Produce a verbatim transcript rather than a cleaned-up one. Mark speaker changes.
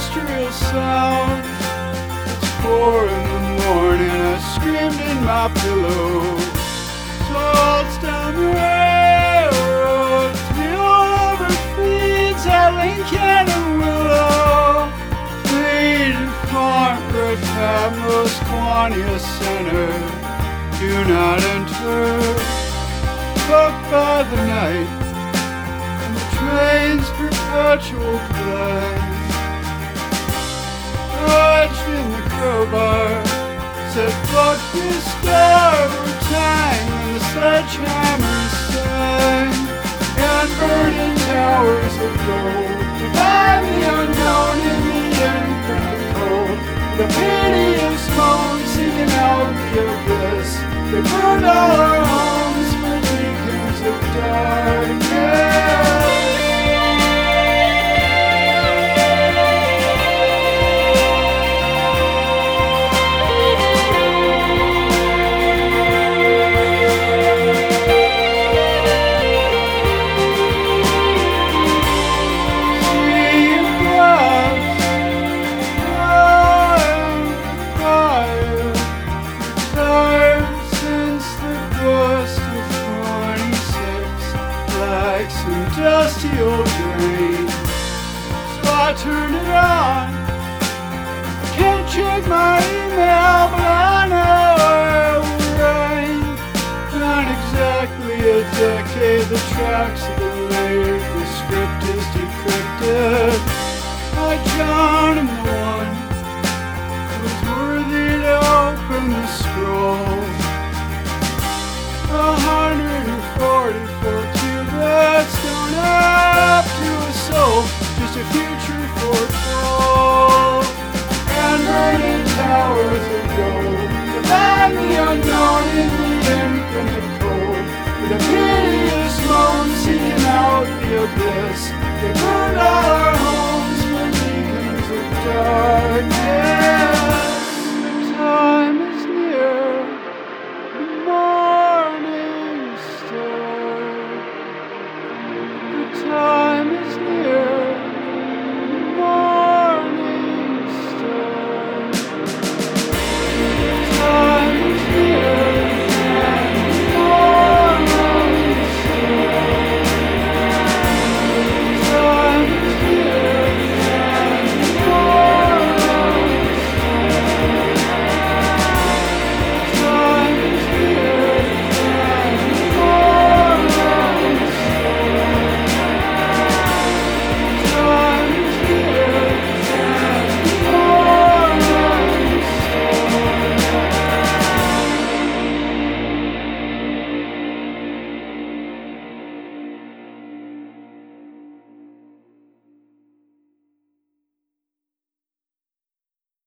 Speaker 1: terrestrial sound. It's four in the morning, I screamed in my pillow. Salts down the railroad, the old overfeeds at Lincoln and Willow. Lead and Concord, Patmos, Quania Center, do not enter. Hooked by the night, and the train's perpetual play. Dodged in the crowbar, said fuck this starboard tang, and the sledgehammers sang. And burning towers of gold, divide the unknown in the infinite cold. The piteous moan seeking out the abyss. They burned all our homes for beacons of darkness. Dusty old drain. So I turned it on. Can't check my email, but I know it will rain. Not exactly a decade, the tracks of the layered, the script is decrypted. I John am the one who was worthy to open the scroll. A hundred and forty-four cubits don't up to a soul, just a future foretold. And burning towers of gold, divide the unknown in the infinite cold. With a piteous moan seeking out the abyss.